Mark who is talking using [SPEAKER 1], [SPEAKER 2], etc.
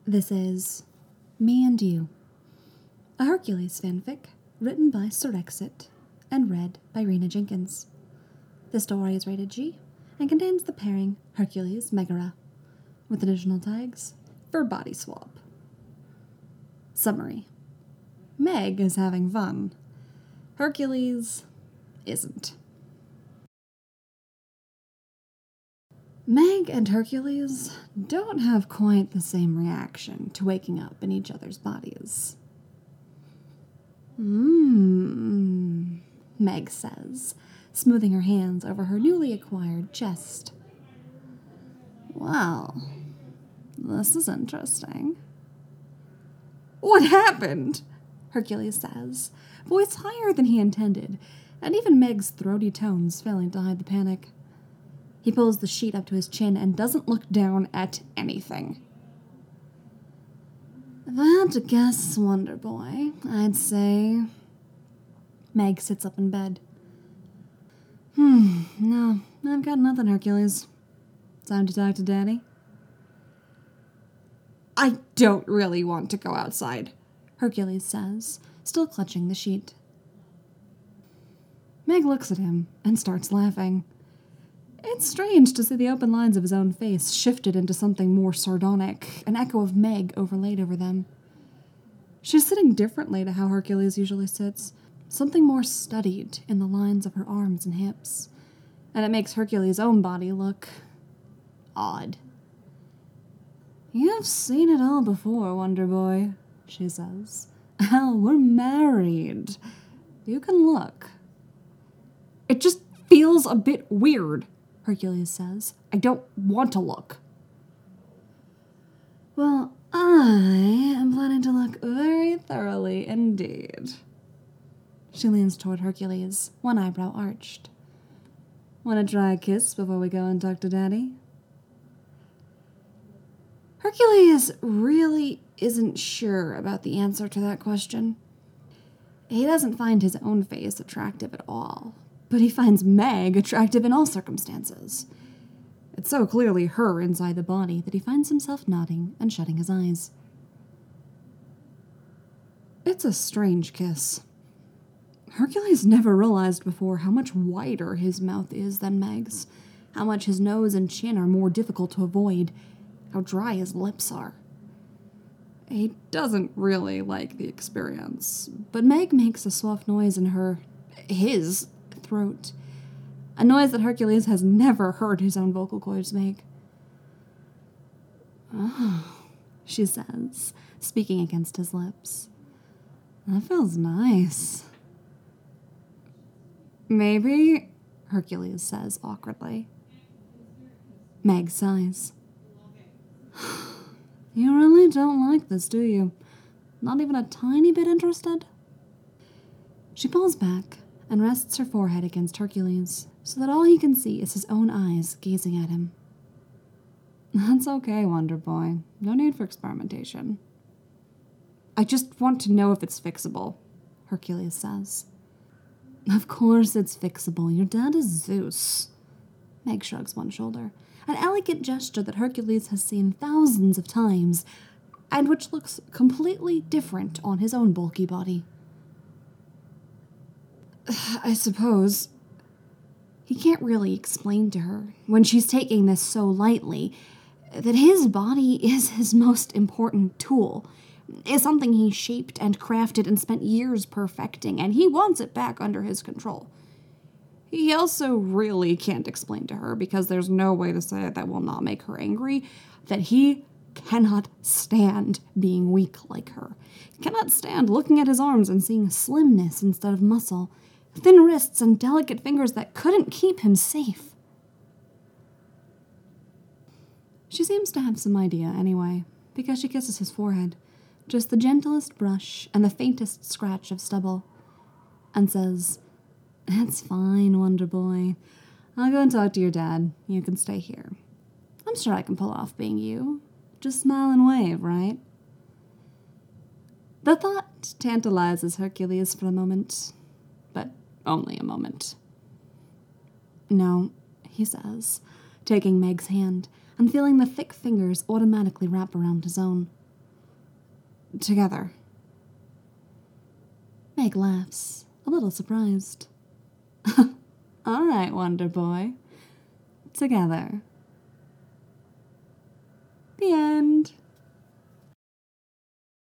[SPEAKER 1] This is Me and You, a Hercules fanfic written by Sirexit and read by Rena Jenkins. The story is rated G and contains the pairing Hercules Megara, with additional tags for body swap. Summary. Meg is having fun. Hercules isn't. Meg and Hercules don't have quite the same reaction to waking up in each other's bodies. Meg says, smoothing her hands over her newly acquired chest. Well, this is interesting. What happened? Hercules says, voice higher than he intended, and even Meg's throaty tones failing to hide the panic. He pulls the sheet up to his chin and doesn't look down at anything. If I had to guess, Wonder Boy, I'd say... Meg sits up in bed. No, I've got nothing, Hercules. Time to talk to Daddy? I don't really want to go outside, Hercules says, still clutching the sheet. Meg looks at him and starts laughing. It's strange to see the open lines of his own face shifted into something more sardonic, an echo of Meg overlaid over them. She's sitting differently to how Hercules usually sits, something more studied in the lines of her arms and hips, and it makes Hercules' own body look odd. You've seen it all before, Wonder Boy, she says. Hell, we're married. You can look. It just feels a bit weird, Hercules says. I don't want to look. Well, I am planning to look very thoroughly indeed. She leans toward Hercules, one eyebrow arched. Want to try a kiss before we go and talk to Daddy? Hercules really isn't sure about the answer to that question. He doesn't find his own face attractive at all, but he finds Meg attractive in all circumstances. It's so clearly her inside the body that he finds himself nodding and shutting his eyes. It's a strange kiss. Hercules never realized before how much wider his mouth is than Meg's, how much his nose and chin are more difficult to avoid, how dry his lips are. He doesn't really like the experience, but Meg makes a soft noise in his throat, a noise that Hercules has never heard his own vocal cords make. Oh, she says, speaking against his lips. That feels nice. Maybe, Hercules says awkwardly. Meg sighs. You really don't like this, do you? Not even a tiny bit interested? She pulls back and rests her forehead against Hercules, so that all he can see is his own eyes gazing at him. That's okay, Wonder Boy. No need for experimentation. I just want to know if it's fixable, Hercules says. Of course it's fixable. Your dad is Zeus. Meg shrugs one shoulder, an elegant gesture that Hercules has seen thousands of times, and which looks completely different on his own bulky body. I suppose. He can't really explain to her, when she's taking this so lightly, that his body is his most important tool, is something he shaped and crafted and spent years perfecting, and he wants it back under his control. He also really can't explain to her, because there's no way to say it that will not make her angry, that he cannot stand being weak like her. He cannot stand looking at his arms and seeing slimness instead of muscle, thin wrists and delicate fingers that couldn't keep him safe. She seems to have some idea anyway, because she kisses his forehead, just the gentlest brush and the faintest scratch of stubble, and says, It's fine, Wonder Boy. I'll go and talk to your dad. You can stay here. I'm sure I can pull off being you. Just smile and wave, right? The thought tantalizes Hercules for a moment, but only a moment. No, he says, taking Meg's hand and feeling the thick fingers automatically wrap around his own. Together. Meg laughs, a little surprised. All right, Wonder Boy. Together.